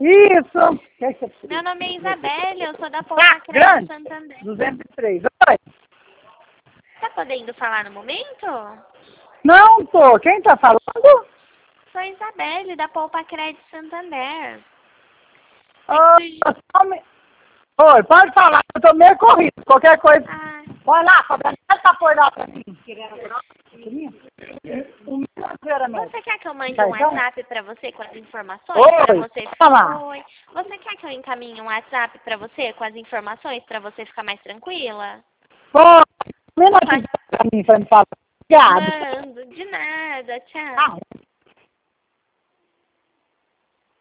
Isso. Que você precisa? Meu nome é Isabelle, eu sou da Poupa Crédito Santander. 203. Oi. Tá podendo falar no momento? Não tô. Quem tá falando? Sou Isabelle, da Poupa Crédito Santander. Oi, pode falar. Eu tô meio corrido. Qualquer coisa. Ah, Vai lá, Fabiana. Essa foi lá pra mim. O meu era meu. você quer que eu mande Tá, um então? WhatsApp pra você com as informações? Oi, Pra você fala. Oi. Você quer que eu encaminhe um WhatsApp pra você com as informações pra você ficar mais tranquila? Pô, me notifica pra mim, pra me falar. Obrigado. Mando, de nada, tchau. Ah,